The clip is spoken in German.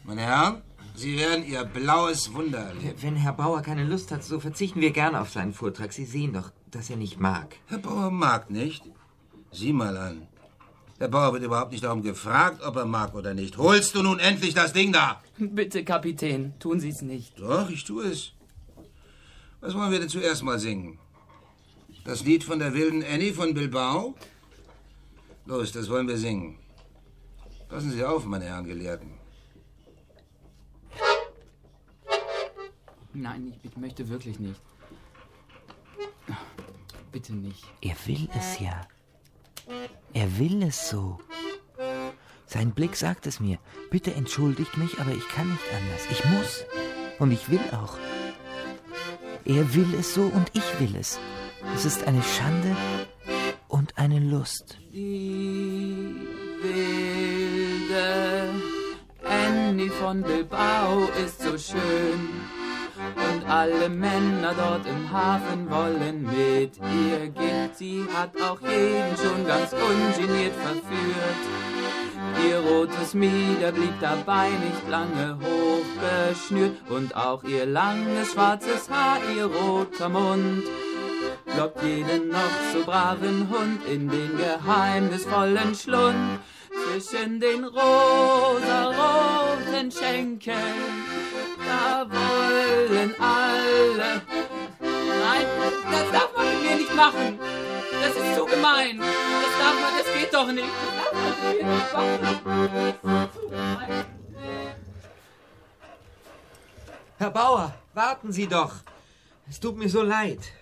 Meine Herren, Sie werden Ihr blaues Wunder erleben. Wenn Herr Bauer keine Lust hat, so verzichten wir gern auf seinen Vortrag. Sie sehen doch, dass er nicht mag. Herr Bauer mag nicht? Sieh mal an. Der Bauer wird überhaupt nicht darum gefragt, ob er mag oder nicht. Holst du nun endlich das Ding da? Bitte, Kapitän, tun Sie es nicht. Doch, ich tue es. Was wollen wir denn zuerst mal singen? Das Lied von der wilden Annie von Bilbao? Los, das wollen wir singen. Passen Sie auf, meine Herren Gelehrten. Nein, ich möchte wirklich nicht. Bitte nicht. Er will es ja. Er will es so. Sein Blick sagt es mir. Bitte entschuldigt mich, aber ich kann nicht anders. Ich muss. Und ich will auch. Er will es so und ich will es. Es ist eine Schande und eine Lust. Die wilde Annie von Bilbao ist so schön. Und alle Männer dort im Hafen wollen mit ihr gehen. Sie hat auch jeden schon ganz ungeniert verführt. Ihr rotes Mieder blieb dabei nicht lange hochgeschnürt. Und auch ihr langes schwarzes Haar, ihr roter Mund lockt jeden noch so braven Hund in den geheimnisvollen Schlund. Zwischen den rosaroten Schenkeln, da wollen alle... Nein, das darf man mit mir nicht machen. Das ist so gemein. Das geht doch nicht. Das darf man mit mir nicht machen. Herr Bauer, warten Sie doch. Es tut mir so leid.